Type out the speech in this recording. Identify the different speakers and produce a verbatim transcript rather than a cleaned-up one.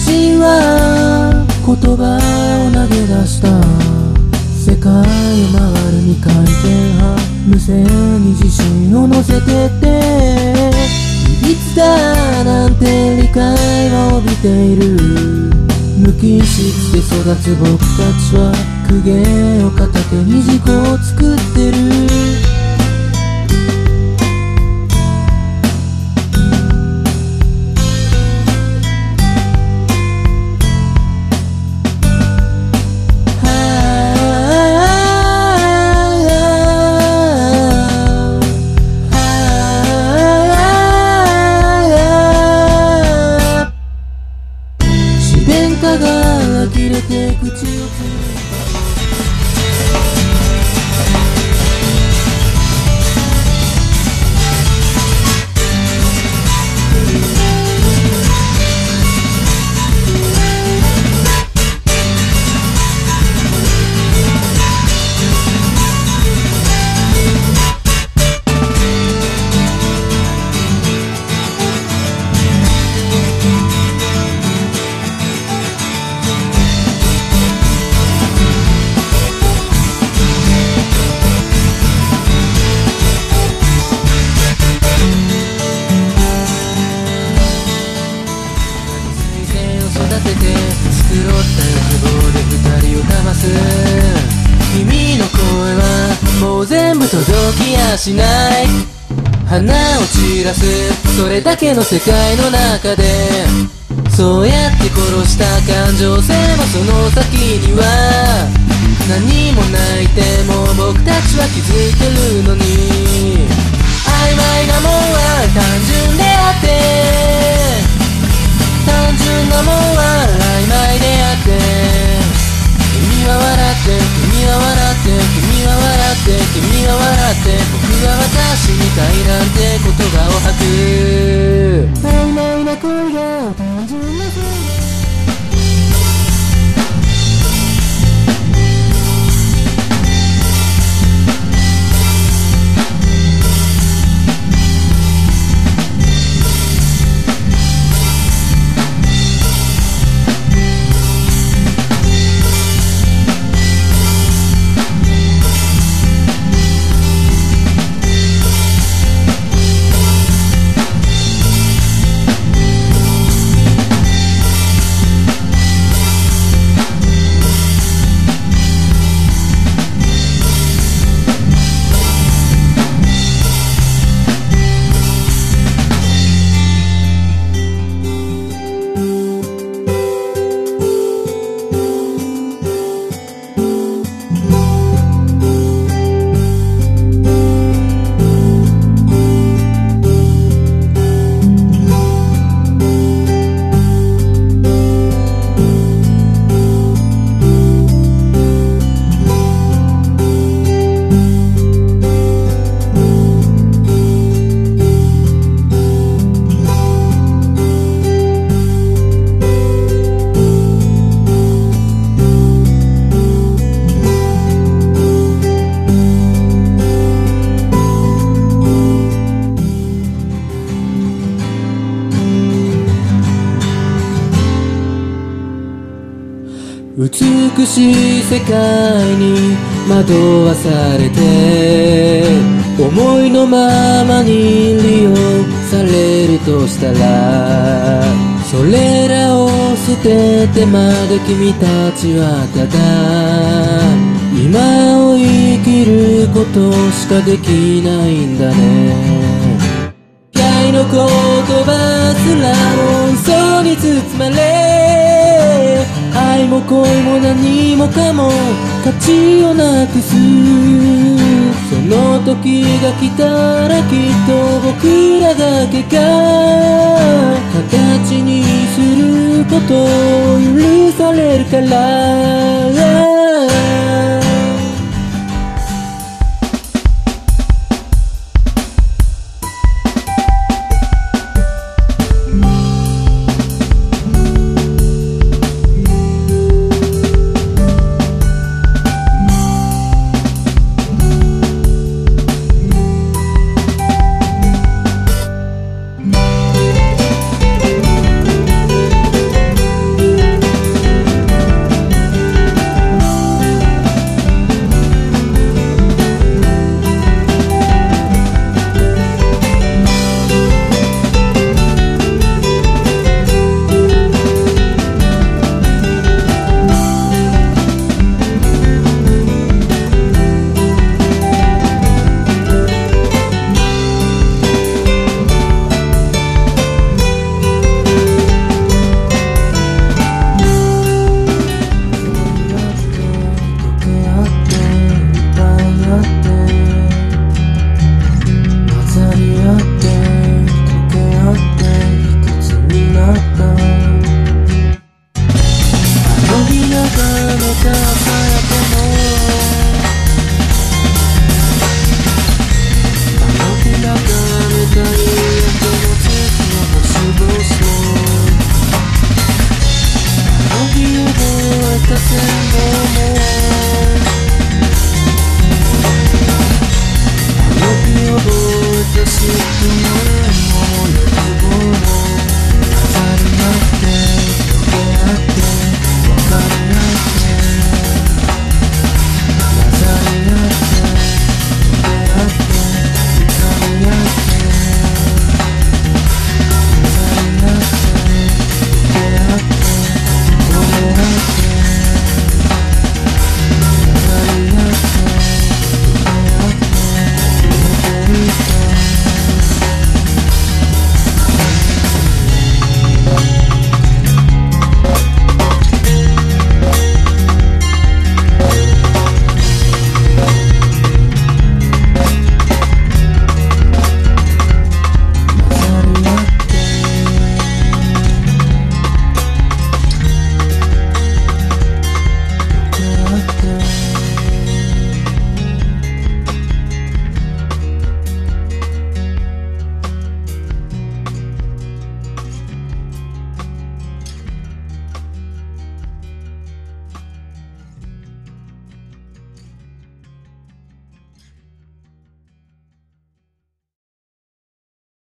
Speaker 1: 私は言葉を投げ出した。世界を回る二回転半無声に自信を乗せてっていびつだなんて理解は帯びている。無機質で育つ僕たちは公家を片手に自己を作ってる。が呆れて口をつい繕った欲望で二人を騙す。君の声はもう全部届きやしない。花を散らすそれだけの世界の中でそうやって殺した感情性もその先には何もないても僕たちは気づいてるのに曖昧なもんは単純であって単純なもんは曖昧であって君は笑って君は笑って君は笑って君は笑って僕は私みたいなんて言葉を吐く。曖昧な恋が単純な恋美しい世界に惑わされて思いのままに利用されるとしたらそれらを捨ててまで君たちはただ今を生きることしかできないんだね。愛の言葉すらも嘘に包まれ愛も恋も何もかも価値をなくす。その時が来たらきっと僕らだけが形にすることを許されるから